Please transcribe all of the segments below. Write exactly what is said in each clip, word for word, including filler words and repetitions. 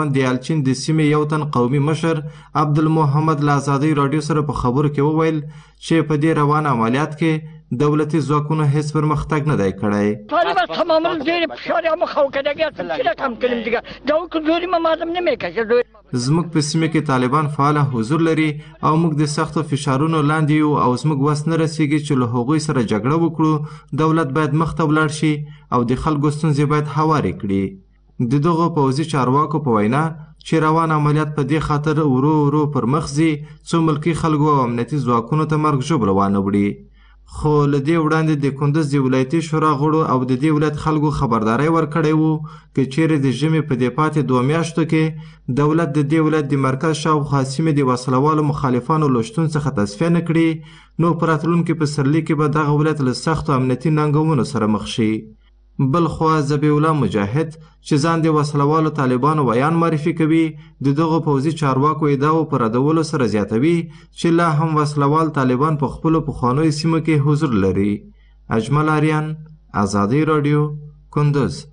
د یالچین د سیمې یو تن قومي مشر عبدالمحمد له ازادۍ راډیو سره په خبرو کې وویل چې په دې روان عملیات کې دولتي ځواکونو هیڅ پرمختګ نه دی کړی. طالب تماما زیر فشار اما خواکدگی هستم چرا کم کنیم دیگه داو که دوری ما مردم نمیکشه. زموږ په سیمه کې طالبان فعال حضور لري او موږ د سختو فشارونو لاندې یو او زموږ وس نه رسیږي چې له هغوی سره جګړه وکړو. دولت باید مخته ولاړ شي او د خلکو ستونزې باید هوارې کړي. د دغو پوځي چارواکو په وینا چې روان عملیات په دې خاطر ورو ورو پر مخ ځي څو ملکي خلکو او امنیتي ځواکونو ته مرګ ژوبله وانه وړي. خو له دې وړاندې د کندز د ولایتي شورا غړو او د دې ولایت خلکو خبرداری ورکړی وو که چیرې د ژمي په دې پاتې دوه میاشتو کې دولت د دې ولایت د مرکز شاوخوا سیمې د وسلوالو مخالفانو له شتون څخه تصفیه نه کړي نو په راتلونکي پسرلي کې به دغه ولایت له سختو امنیتي ننګونو سره مخ شي. بل خوا ذبیح الله مجاهد چې ځان د وسلوالو طالبانو ویان معرفي کوي د دغو پوځي چارواکو ادعاو په ردولو سره زیاتوي چې لا هم وسلوال طالبان په خپلو پخوانیو سیمو کې حضور لري. اجمل آریان، ازادۍ راډیو، کندز.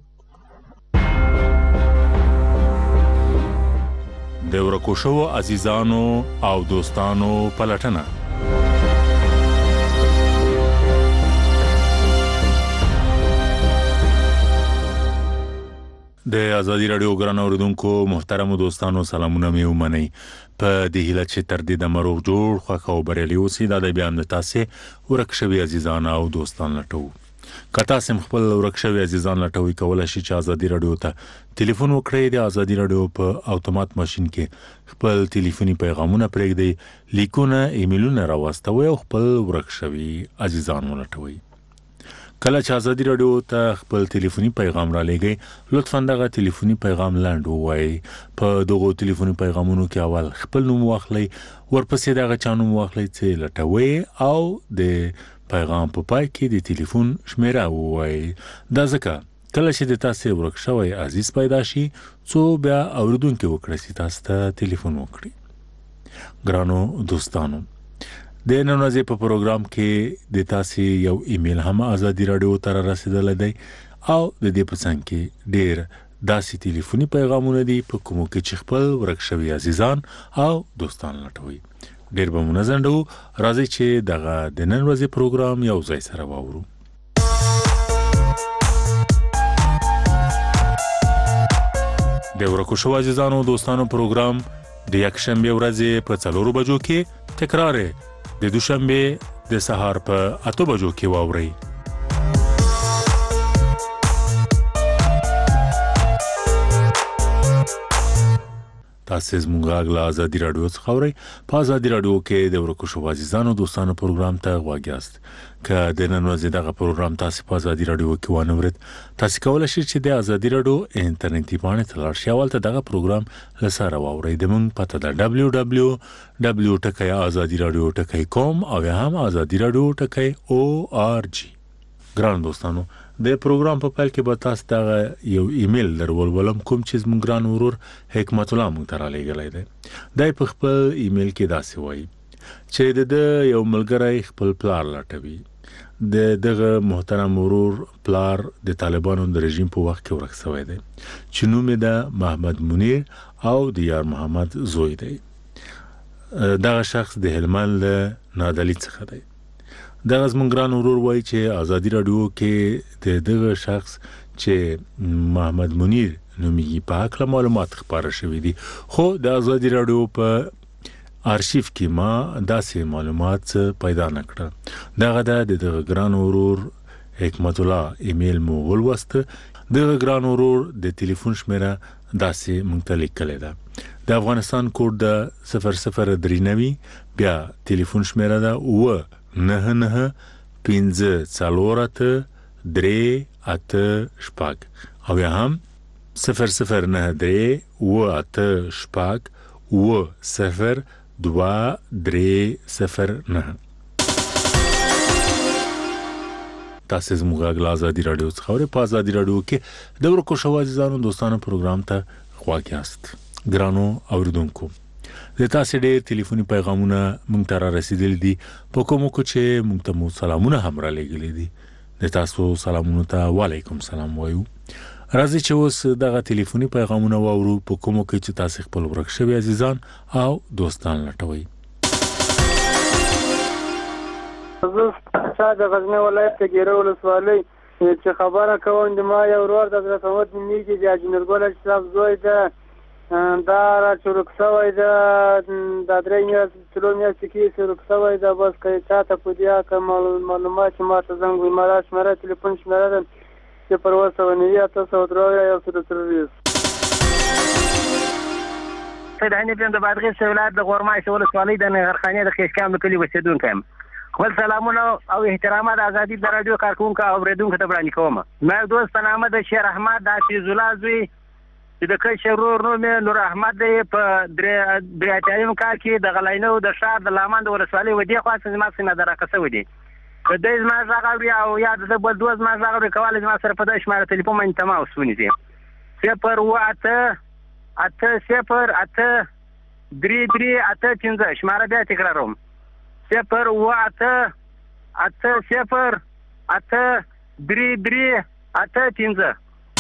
د ورکو شوو عزیزانو او دوستانو پلټنه. د ازادي راډیو ګران اوریدونکو محترم دوستانو سلامونه مې ومنئ. په دې هیله چې تر دې د مروغ جوړ خوښ او بریالي اوسئ. دا د بیان د تاسې ورک شوي عزیزان او دوستان لټوو. که تاسې خپل ورک شوي عزیزان لټوئ کولی شئ چې ازادي راډیو ته ټلیفون وکړئ. د ازادي راډیو په اتومات ماشین کې خپل ټلیفوني پیغامونه پرېږدئ، لیکونه ایمیلونه راواستوئ او خپل ورک شوي عزیزان ولټوئ. کله چې ازادي راډیو ته خپل ټلیفوني پیغام را لېږئ لطفا دغه ټلیفوني پیغام لنډ ووایئ. په دغو ټلیفوني پیغامونو کې اول خپل نوم واخلئ، ورپسې دغه چا نوم واخلئ چې لټوئ او د پیغام په پای کې د ټلیفون شمیره ووایئ. دا ځکه کله چې د تاسې ورک شوی عزیز پیدا شي څو بیا اوریدونکي وکړي چې تاسو ته ټلیفون وکړي. ګرانو دوستانو، د نن ورځې په پروګرام کې د تاسې یو ایمیل هم ازادي راډیو ته رسیدلی دی او د دې په څنګ کې ډېر داسې ټلیفوني پیغامونه دي په کومو کې چې خپل ورک شوي عزیزان او دوستان لټوي. ډېر به مو نه ځنډوو، راځئ چې دغه د نن ورځې پروګرام یو ځای سره واورو. د ورکو شوو عزیزانو دوستانو پروګرام د یکشنبې ورځې په څلورو بجو کې تکرار د دوشنبه د سهار په اته بجو کې واورئ. تاسو زموږ غږ له ازادي راډیو څخه اورئ. په ازادي راډیو کې د ورکو شوو عزیزانو دوستانو پروګرام ته غوږ یاست. که د نن ورځې دغه پروګرام تاسو په ازادي راډیو کې وانه ورید، تاسو کولی شئ چې د ازادي راډیو انټرنیټي باندې ته لاړ شئ او هلته دغه پروګرام له سره واورئ. زموږ پته ده ډبلیو ډبلیو ډبلیو ټکی ازادي راډیو ټکی کوم او یا هم ازادي راډیو ټکی او آر جی. ګران دوستانو، د پروګرام په پیل کې به تاسو دغه یو ایمیل درولولم کوم چې زموږ ګران ورور حکمت الله موږ ته رالیږلی دی. دی په خپل ایمیل کې داسې وایي چې د یو ملګری خپل پلار لټوي. د دغه محترم ورور پلار د طالبانو د رژیم په وخت کې ورک شوی دی چې نوم یې د محمد منیر او د یار محمد زوی دی. دغه شخص د هلمند له نادعلي څخه دی. دغه زموږ ګران ورور وایي چې ازادي راډیو کې د دغه شخص چې محمد منیر نومیږي په هکله معلومات خپاره شوي دي، خو د ازادي راډیو په ارشیف کې ما داسې معلومات پیدا نه کړه. دغه د دغه ګران ورور حکمت الله ایمیل مو ولوسته. دغه ګران ورور د ټلیفون شمیره داسې موږ ته لیکلې ده: د افغانستان کوډ د صفر صفر درې نوي، بیا ټلیفون شمیره ده اوه نه نه پنځه څلور اته درې اته شپږ او یا هم صفر صفر نه درې اوه اته شپږ اوه صفر دوه درې صفر نه. تاسو زموږ غږ له ازادي راډیو څخه اورئ. په ازادي راډیو کې د ورکو شوو عزیزانو دوستانو پروګرام ته غوږ یاست. ګرانو اوریدونکو، د تاسو ډېر ټلیفوني پیغامونه موږ ته را رسیدلي دي، په کومو کې چې موږ ته مو سلامونه هم را لېږلي دي. د تاسو سلامونو ته وعلیکم سلام وایو. راځي چې اوس دغه ټلیفوني پیغامونه واورو په کومو کې چې تاسو خپل ورک شوی عزیزان او دوستان لټوي. زه د غزنی ولایت کې ګیره ولسوالۍ چې خبره کوم د ما یو ورور د حضرت محمد بن میږي د اجمیر ګل صاحب زوی ده دا را چورک شوی ده د درې میاشتې څلور میاشتې کې چورک شوی ده. بس که چاته په دې هکله معلومات چې ما ته زنګ وي ما دا شمېره تلیفون شمېره ده صفر اوه سوه نوي اته سوه درې اویا یو سل څلوېښت. سید حنیف یم د بادغیس ولایت د غورمایش ولسوالۍ د نغرخانې د خیشکام د کلي اوسېدونکی یم. خپل سلامونه او احترامات ازادي د راډیو کارکونکو او اورېدونکو ته وړاندې کوم. ما یو دوست په نامه د شیر احمد د حفیظ الله زوی چې د کشر ورور نوم یې نور احمد دی په درې اتیایم کال کې د غلینو د ښار د لامان د ولسوالۍ ودې خوا څخه زما سینه درکه شوی دی. که دی زما غږ اوري او یا د بل دوست زما غږ اوري کولی زما سره په دې شماره تلیفون باندې تماس ونیسي. صفر اوه اته اته صفر اته درې درې اته پنځه شماره بیا تکراروم صفر اوه اته اته صفر اته درې درې اته پنځه.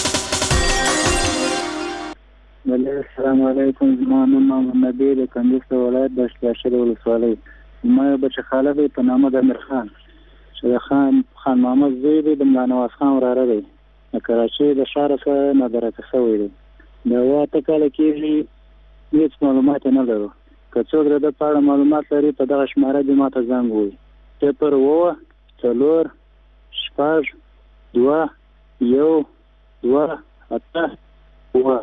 السلام علیکم. زما نوم محمد نبی د کندوز ولایت د اشتراشر ولسوالۍ. ما یو بچه خاله دی په نامه د امیر خان چې د خان خان محمد زوی دی د ملا نواز خان وراره دی. د کراچۍ د ښاره څخه نادرکه شوی دی. د اوه اته کاله کېږي هېڅ معلومات یې نه لرو. که څوک د ده په اړه معلومات لري په دغه شماره دې ما ته زنګ ووایي صفر اوه څلور شپږ دوه یو دوه اته اوه.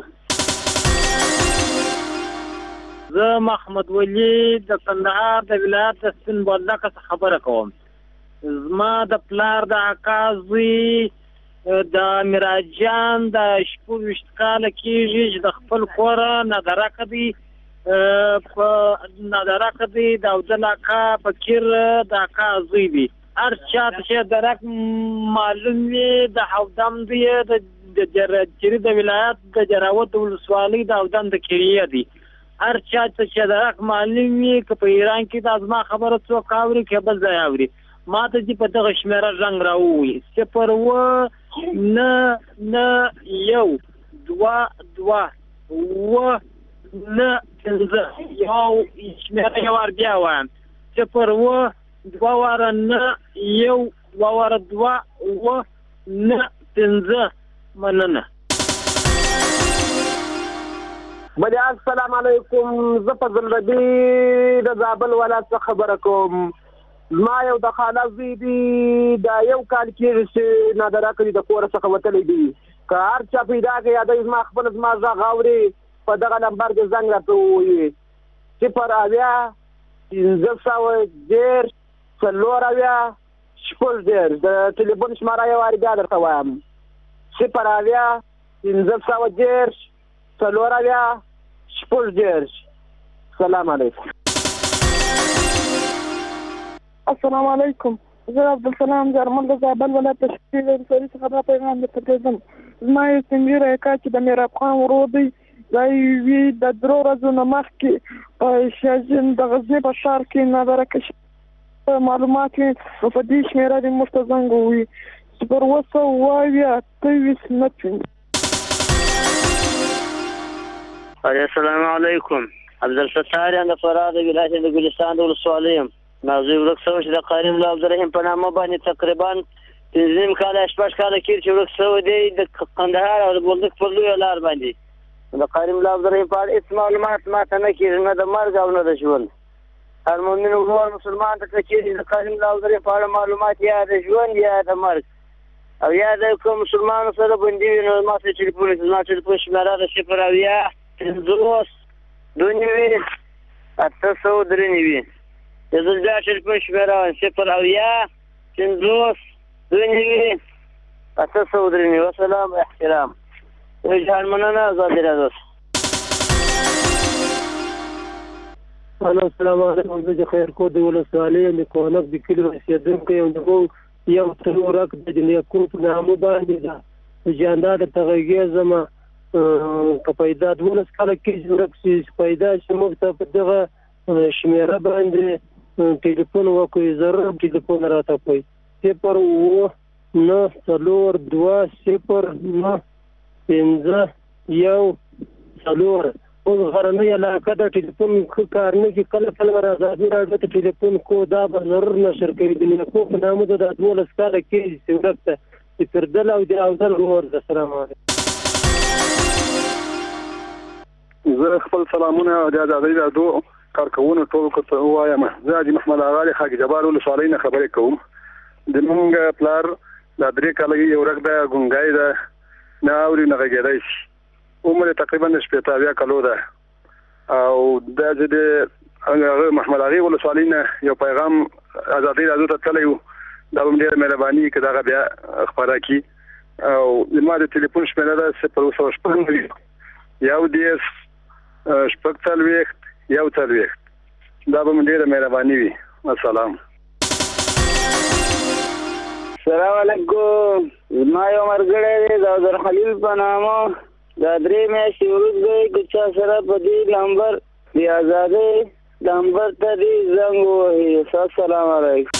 زه محمد ولی د کندهار د ولایت د سپین بولدکه څخه خبره کوم. زما د پلار د اکا زوی د میراجان د شپږ ویشت کاله کېږي چې د خپل کوره نادرکه دی په نادرکه دی د اودل اکا فقیر د اکا زوی دی. هر چاته چې درک معلوم وي د اودم دی د جرې د ولایت د جراوت د ولسوالۍ د اودم د کریه دی. هر چاته چې درک معلوم وي که په ایران کې د ازما خبره څوک اوري که بل ځای اوري ما ته دې په دغه شمېره رنګ راووایي صفر اوه نه نه یو دوه دوه اوه نه پنځه یو شمېره یو وار بیا وایم صفر اوه دوه واره نه یو دوه واره دوه اوه نه پنځه. مننه. بلې السلام علیکم. زه فضل ربي د زابل ولایت څخه خبره کوم. زما یو د خاله زوی دی دا یو کال کېږي چې نادرکه دی د کوره څخه وتلی دی. که هر چا پیدا کړي یا دی زما خپل زما غږ اوري په دغه نمبر کې زنګ راته ووایي صفر اویا پنځه سوه دېرش څلور اویا شپږ دېرش. د ټلیفون شماره یو وارې بیا درته وایم صفر اویا پنځه سوه دېرش څلور اویا شپږ دېرش. سلام علیکم. السلام علیکم. زه عبدالسلام جرمل د زابل ولایت د شپې ولسوالۍ څخه دا پیغام درته پرېږدم. زما یو سپین ږیری اکا چې د میراب خان ورور دی دا یوې د درو ورځو نه مخکې په شاجین د غزني په ښار کې نادرکه معلومات یې په دې شمېره دې موږ ته زنګ ووایي صفر اوه سوه اوه اویا اته ویشت نه پنځه. السلام علیکم. عبدالستار یم د فراه د ولایت د ګلستان د ولسوالۍ یم. موضوع ورک شوی چې د قاري ملا عبدالرحیم په نامه باندې تقریبا پنځه نیم کاله شپږ کاله کېږي چې ورک شوی دی د قندهار او د بولدک پر لویه لار باندې. د قاري ملا عبدالرحیم په اړه هېڅ معلومات ما ته نه کېږي نه د مرګ او نه د ژوند. هر مؤمن ورور مسلمان ته کېږي د قاري ملا عبدالرحیم په اړه معلومات یا د ژوند یا د مرګ او یا د کوم مسلمانو سره بندي وي نو ما ته ټلیفون زما ټلیفون شمېره د صفر اویا پنځوس دوه نوي اته سوه درې نوي. د زه بیا ټلیفون شمېره وایم صفر اویا پنځوس دوه نوي اته سوه درې نوي. وسلام احترام. جان مننه. ازادي راډیو. السلام علیکم. زه د خیرکوټ د ولسوالۍ یم د کوهنک د کلي اوسېدونکی یم. د یو تر ورک د نیکو په نامه باندې ده جاندا د تغږېږم که پیدا دولس کاله کېږي ورک شي پیدا شي موږ ته په دغه شمېره باندې ټلیفون وکړئ. ضرور ټلیفون راته کوئ صفر اوه نه څلور دوه صفر نه پنځه یو څلور. اوس غرنۍ علاقه د ټلیفون ښه کار نه کوي، کله کله به ازادي راډیو ته ټلیفون کو، دا به ضرور نشر کوي. د نیکو په نامه د دولس کاله کېږي چې ورک ته چې فردل او د اودل ورور د السلام علیکم. زه خپل سلامونه د ازادي راډیو کارکوونکو ټولو ته وایم. زه حاجي محمد اغا د خاک جبار ولسوالۍ نه خبرې کوم. د موږ پلار د درې کاله یو ورک ده، ګونګی ده، نه اوري نه غږېدی شي. عمر تقریبا شپېته اویا کالو ده. او دا چې د محمد اغا ولسوالۍ نه یو پیغام ازادي راډیو ته تللی و، دا به ډېره مهرباني که دغه بیا خپاره کړي. او زما د ټلیفون شمېره ده صفر اوه سوه شپږ نوي یو دېرش شپږ څلوېښت یو څلوېښت. دا به مې ډېره مهرباني وي. السلام. السلام علیکم. زما یو ملګری دی داود خلیل په نامه، دا درې میاشتې وروسته که چا سره په دې نمبر د ازادۍ نمبر ته دې زنګ ووهي. السلام علیکم.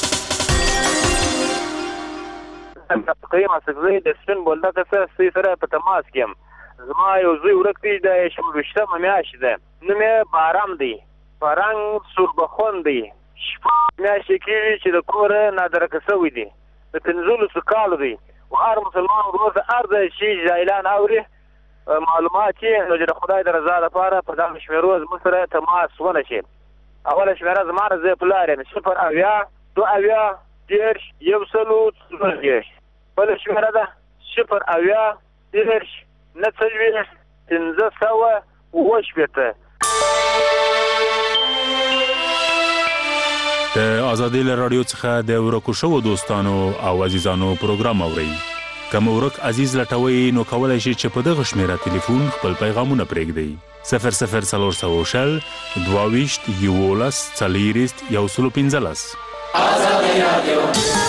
قیم اصفزی د سپین بولدک سره ستاسو سره په تماس کې یم. زما یو زوی ورک دی، د شپږویشتمه میاشت ده، نوم یې بارام دی، په رنګ سوربخون دی. شپږ میاشتې کېږي چې د کور نادرکه شوی دی، د پنځلسو کالو دی. و هر مسلمان ورور ته هر ځای چې اعلان اوري معلومات یې نو چې د خدای د رضا لپاره په دغه شمېرو زموږ سره تماس ونشي. اوله شمېره زما نه زه پلار یم صفر اویا دوه اویا دېرش یو سلو څلور دېرش. بله شمېره ده صفر اویا دېرش نه څلوېښت پنځه سوه اووه شپېته. د ازادي راډیو څخه د ورکو شوو دوستانو او عزیزانو پروګرام اورئ. که مو ورک عزیز لټوئ نو کولی شئ چې په دغه شمېره تلیفون خپل پیغامونه پرېږدئ. صفر صفر څلور سوه شل دوه ویشت یولس څلېرویشت یو سلو پنځلس. ازادي راډیو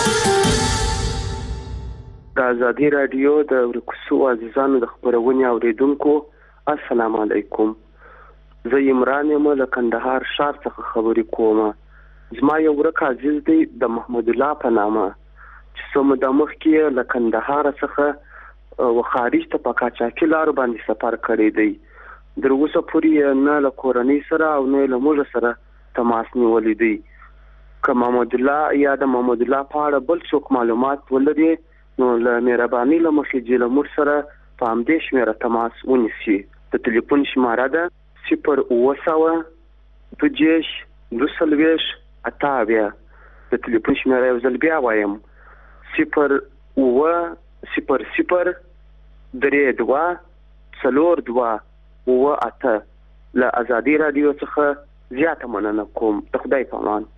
د ازادي راډیو د ورکو شوو عزیزانو د خپرونې اورېدونکو السلام علیکم. زه عمران یم له کندهار ښار څخه خبرې کوم. زما یو ورک عزیز دی د محمد الله په نامه چې څو موده مخکې له کندهار څخه و خارج ته په قاچاقي لارو باندې سفر کړی دی. تر اوسه پورې نه له کورنۍ سره او نه له موږ سره تماس نیولی دی. که محمد الله یا د محمد الله په اړه بل څوک معلومات ولري نو له مهربانۍ له مخې چې له موږ سره په همدې شمېره تماس ونیسي. د ټلیفون شماره ده صفر اوه سوه دوه دېرش دوه څلوېښت اته اویا. د ټلیفون شمېره یو ځل بیا وایم صفر اوه صفر صفر درې دوه څلور دوه اوه اته. له ازادي راډیو څخه زیاته مننه کوم. د خدای په امان.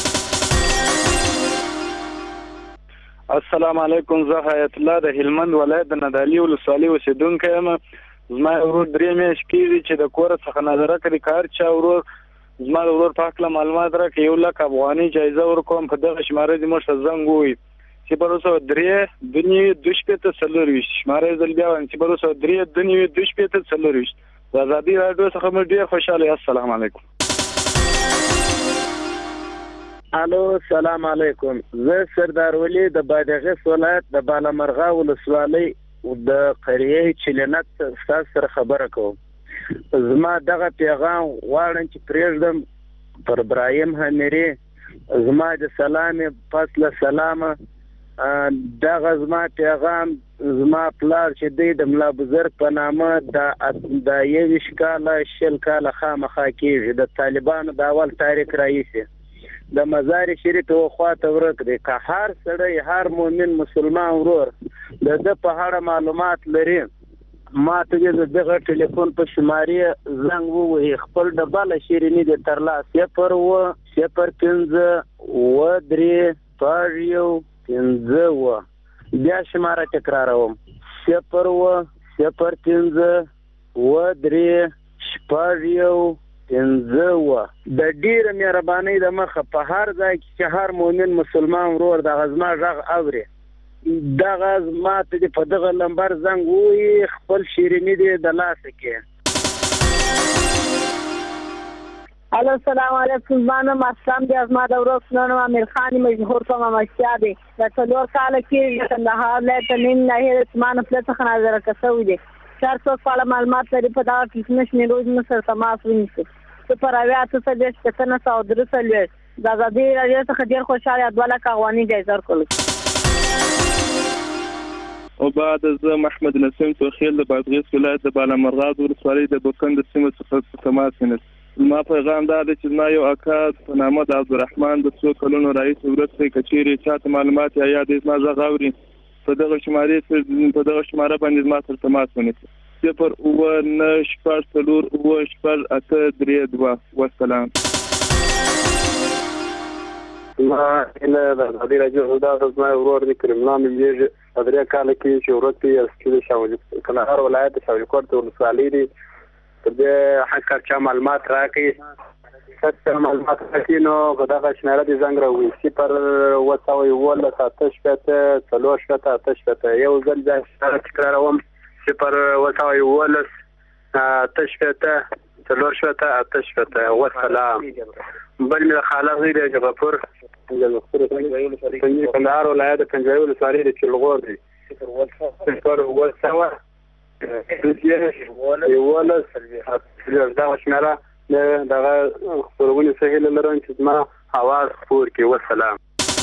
السلام علیکم. زه حیات الله د هلمند ولایت د ندالي ولسوالۍ اوسېدونکی یم. زما ورور درې میاشتې کېږي چې د کور څخه نظره کړي. که هر چا ورور زما د ورور په هکله معلومات راکړي یو لک افغانۍ جایزه ورکوم. په دغه شماره دې موږ ته زنګ ووهي صفر اوه سوه درې دوه نوي دوه شپېته څلورویشت. شماره یې ځل بیا وایم صفر اوه سوه درې دوه نوي دوه شپېته څلورویشت. د ازادي راډیو څخه موږ ډېر خوشحاله یو. السلام علیکم. الو سلام علیکم. زه سردار ولی د بادغیس ولایت د بالامرغه ولسوالۍ د قریې چلنک ستاسو سره خبره کوم. زما دغه پیغام غواړم چې پرېږدم پر ابراهیم همیري. زما د سلام پس له سلامه دغه زما پیغام زما پلار چې دی د ملا بزرګ په نامه د یویشت کاله شل کاله خامخا کېږي. د طالبانو د اول تاریخ راهیسې د مزار شریف و خواته ورک دی. که هر سړی هر مؤمن مسلمان ورور د ده په اړه معلومات لري ما ته د دغه ټلیفون په شمارې زنګ ووهي. خپل ډبله شیریني دې ترلاسه صفر اوه صفر پنځه اوه درې شپږ یو پنځه اوه. بیا شماره تکراروم صفر اوه صفر پنځه اوه درې شپږ یو پنځه اوه. د ډېره مهربانۍ د مخه په هر ځای کې چې هر مؤمن مسلمان ورور دغه زما غږ اوري دغه ما ته په دغه نمبر زنګ ووهي خپل شیریني دې د لاسه کې. الو السلام علیکم. زما نوم اسلام دی. زما د ورور نوم امیر خان مشهور په مامشیا دی. د څلور کاله کېږي کندهار ولایت نیم ناحیې د زما نه پله څخه نظره کشوی دی. چار څوک په اړه معلومات لري په دغه قسمه شمېرو زموږ سره تماس ونیسي. صفر اویا اته څلوېښت شپېته نه سوه درې څلوېښت. د ازادي راډیو څخه ډېر خوشحاله یم. دوه لکه افغانۍ جایزه ورکوله. او بعد زه محمد نسیم توخیل د بادغیس ولایت د بالامرغاد ولسوالۍ د بوکند سیمې څخه تماس ونیسم. زما پیغام دا دی چې زما یو اکا په نامه د عبدالرحمن د څو کلونو راهیسې وروسته که چیرې چاته معلومات یا یاد زما غږ اوري په دغه شمارې په دغه شماره باندې زما سره تماس ونیسي. صفر اووه نهه شپږ څلور اووه شپږ اته درې دوه. والسلام. ما هله د ازادي راډیو دا زما ورور دی کریم الله مې په درې کال کې چې ورته یې سکیل شاول کندهار ولایت شاول کوټ ولسوالۍ دی د حق چا معلومات راکړي څه معلومات راکړي نو په دغه شمېره د زنګ راوي صفر اووه سوه یوولس اته شپېته څلور شپېته اته شپېته. یو ځل بیا تکراروم صفر اووه سوه یوولس اته شپېته څلور شپېته اته شپېته. والسلام. بل مې خاله غیر غفور کندهار ولایت پنځوي ولسوالۍ د چلغور دی. صفر اووه سوه یوولس دغه شمېره دغه خپرونې څه هیله لرم چې زما اواز خپور کړي. والسلام.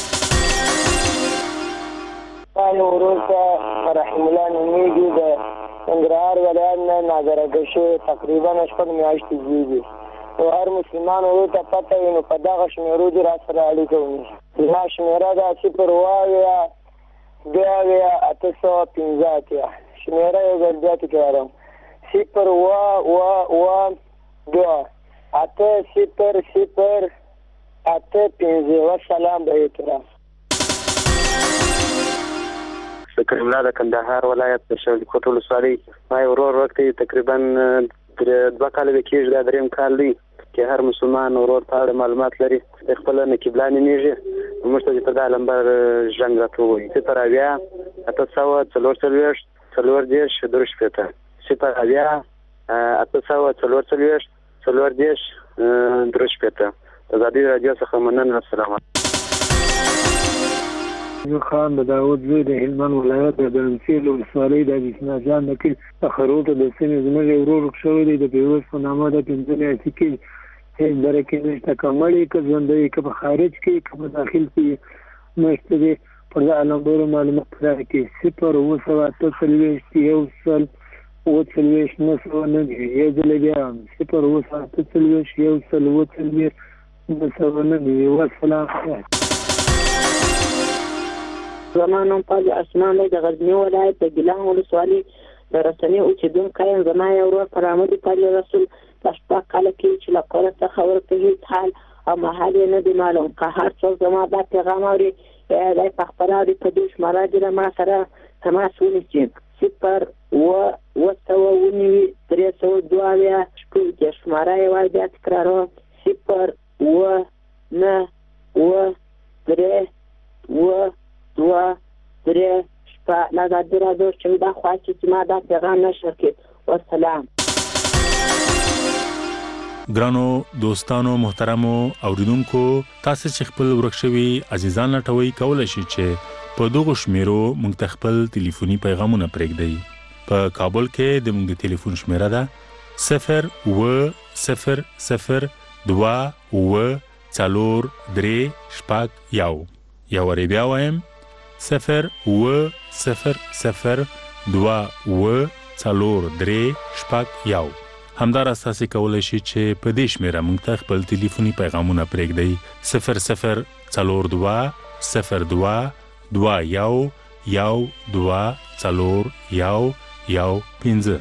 ما یو ورور ته رحیم الله نومېږي د ننګرهار ولایت نه ناظره شوی تقریبا شپږ میاشتې کېږي. او هر مسلمان ورور ته پته وي نو په دغه شمېرو دې را سره اړیکه ونیسي. زما شمېره ده صفر اووه اویا دوه اویا اته سوه پنځه اتیا. شمېره یو ځل بیا تکراروم صفر اووه اووه اووه دوه اته صفر صفر اته پنځه. والسلام. به احترام. کریم الله د کندهار ولایت د شاول کوټ ولسوالۍ ما ورور ورته تقریبا دوه کال به کېږي دا دریم کال دی چې هر مسلمان ورور په اړه معلومات لري خپل نقیبلا نومېږي موږ ته په دا لمبر ژوند راته ووایي. صفر اویا اته سوه څلور څلوېښت څلور دېرش درې شپېته. صفر اویا اته سوه څلور څلوېښت څلور دېرش درې شپېته. ازادي راډیو څخه مننه. السلام علیکم. زه خان د داود زوی د هلمند ولایت د ګرمسیر ولسوالۍ د بسنا جان د کلي د خروټو د سیمې زموږ یو ورور شوی دی د پیروز په نامه د پنځه میاشتې کې هېڅ برکې نشته که مړ که ژوندی که په خارج کې که په داخل کې نشته دی پر دغه لمبرو معلومات راکړي. صفر اووه سوه اته څلوېښت یو سل اووه څلوېښت نه سوه نهه. یو ځل بیا صفر اووه سوه اته څلوېښت یو سل اووه څلوېښت نه سوه نهه. والسلام. زما نوم پاز اسمان دی د غزني ولایت د ګیلان ولسوالۍ د رسنۍ اوسېدونکی یم. زما یو ورور پر احمد پالي رسول په شپږ کاله کې چې له کوره څخه ورته هېڅ حال او مهال یې نه دی معلوم. که هر څوک زما دا پیغام اوري یا دی په خپله اوري په دې شماره دې له ما سره تماس ونیسي. صفر اووه اووه سوه اووه نوي درې سوه دوه اویا شپږ دېرش. شماره یې وایي بیا تکراروم صفر اووه نهه اووه درې اووه دوه درې شپه. له ازادي راډیو چې دا خواهد چې ما دا پیغام نشر کړي. والسلام. ګرانو دوستانو محترمو اوریدونکو تاسو چې خپل ورک شوي عزیزان لټوي کولای شئ چې په دغه شمیرو موږ ته خپل ټلیفوني پیغامونه پرېږدئ. په کابل کې د موږ ټلیفون شمیره ده صفر اووه صفر صفر دوه اووه څلور درې شپږ یو. یا وری بیا وایم صفر اووه صفر صفر دوه اووه څلور درې شپږ یو. همداراز تاسو کولای شئ چې په دې شمیره موږ ته خپل ټلیفوني پیغامونه پرېږدئ صفر صفر څلور دوه صفر دوه دوه یو یو دوه څلور یو یو پنځه.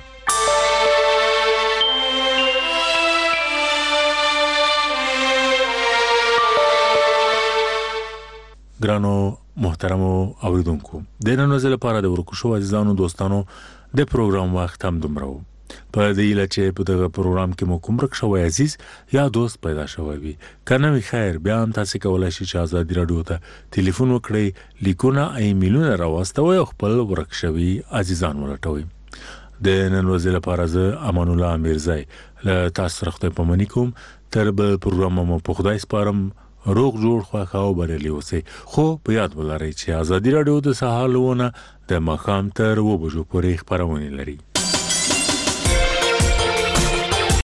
ګرانو محترمو اوریدونکو د نن ورځې لپاره د ورکو شو عزیزانو دوستانو د پروګرام وخت هم دومره و. په دې لاره چې په دغه پروګرام کې مو کوم رک شوی عزیز یا دوست پیدا شوی وي کنه وی خیر بیا هم تاسو کولای شئ چې ازادي راډیو ته ټلیفون وکړئ لیکونه ایمیلونه راوستوي او خپل ورک شوی عزیزان ولټوي. د نن ورځې لپاره زه امان الله میرزای له تاسو سره خپل پمنې کوم. تر بل پروګرام مو په خدای سپارم. روغ جوړ خواخا او بریالي اوسئ. خو په یاد ولرئ چې ازادي راډیو د سهار لونه د ماښام تر اوه بجو پورې خپرونه لري.